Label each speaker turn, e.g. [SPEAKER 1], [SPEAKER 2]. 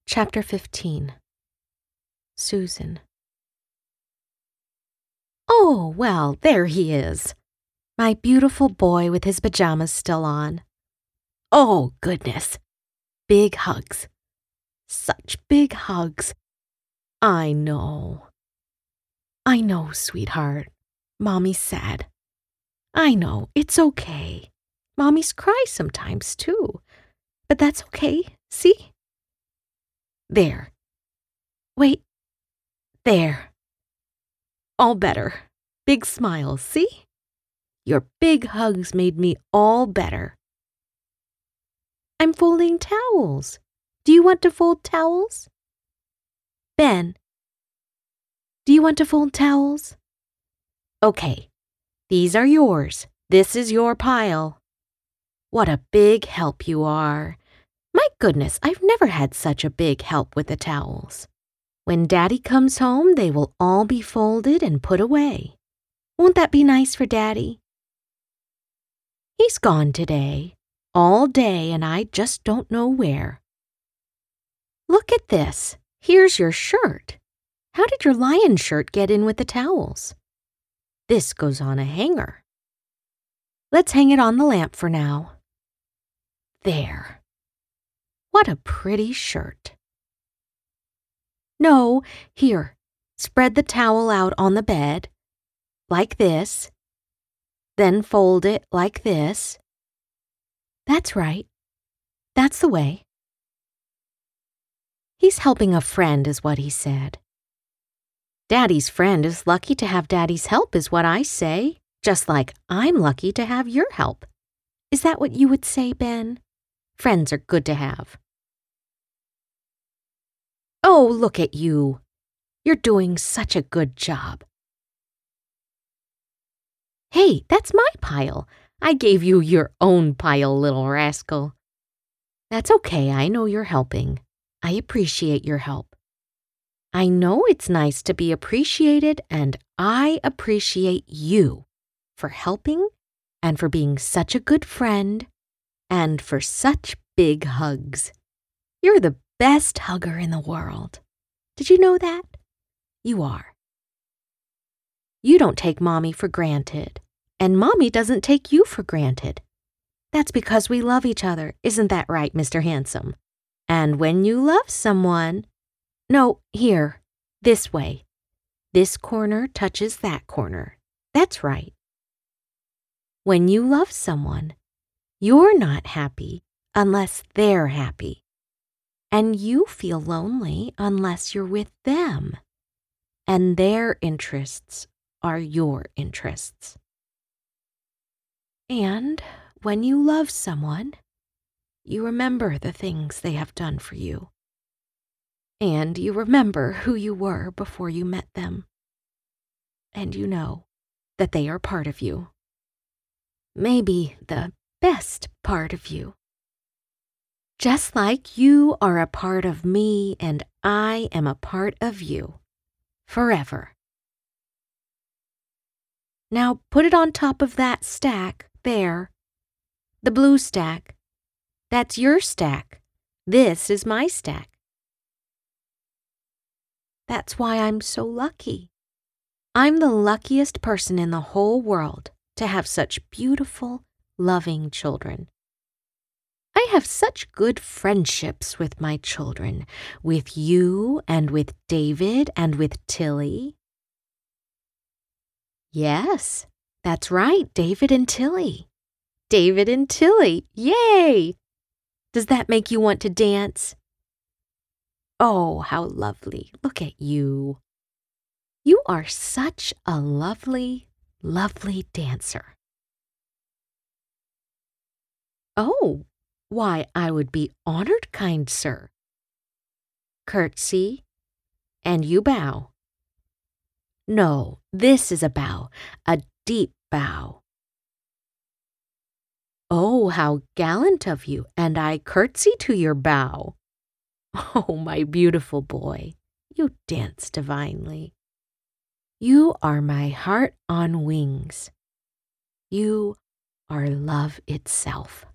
[SPEAKER 1] Chapter 15. Susan. Oh, well, there he is. My beautiful boy with his pajamas still on. Oh, goodness. Big hugs. Such big hugs. I know. I know, sweetheart. Mommy's sad. I know, it's okay. Mommies cry sometimes, too. But that's okay, see? There. Wait. There. All better. Big smiles, see? Your big hugs made me all better. I'm folding towels. Do you want to fold towels? Ben, do you want to fold towels? Okay, these are yours. This is your pile. What a big help you are. My goodness, I've never had such a big help with the towels. When Daddy comes home, they will all be folded and put away. Won't that be nice for Daddy? He's gone today, all day, and I just don't know where. Look at this. Here's your shirt. How did your lion shirt get in with the towels? This goes on a hanger. Let's hang it on the lamp for now. There. What a pretty shirt. No, here, spread the towel out on the bed, like this. Then fold it like this. That's right. That's the way. He's helping a friend, is what he said. Daddy's friend is lucky to have Daddy's help, is what I say, just like I'm lucky to have your help. Is that what you would say, Ben? Friends are good to have. Oh, look at you. You're doing such a good job. Hey, that's my pile. I gave you your own pile, little rascal. That's okay, I know you're helping. I appreciate your help. I know it's nice to be appreciated, and I appreciate you for helping and for being such a good friend and for such big hugs. You're the best hugger in the world. Did you know that? You are. You don't take Mommy for granted, and Mommy doesn't take you for granted. That's because we love each other, isn't that right, Mr. Handsome? And when you love someone... No, here, this way. This corner touches that corner. That's right. When you love someone, you're not happy unless they're happy. And you feel lonely unless you're with them. And their interests are your interests. And when you love someone, you remember the things they have done for you. And you remember who you were before you met them. And you know that they are part of you. Maybe the best part of you. Just like you are a part of me and I am a part of you. Forever. Now put it on top of that stack there. The blue stack. That's your stack. This is my stack. That's why I'm so lucky. I'm the luckiest person in the whole world to have such beautiful, loving children. I have such good friendships with my children, with you and with David and with Tilly. Yes, that's right, David and Tilly. David and Tilly, yay! Does that make you want to dance? Oh, how lovely. Look at you. You are such a lovely, lovely dancer. Oh, why, I would be honored, kind sir. Curtsy, and you bow. No, this is a bow, a deep bow. Oh, how gallant of you, and I curtsy to your bow. Oh, my beautiful boy, you dance divinely. You are my heart on wings. You are love itself.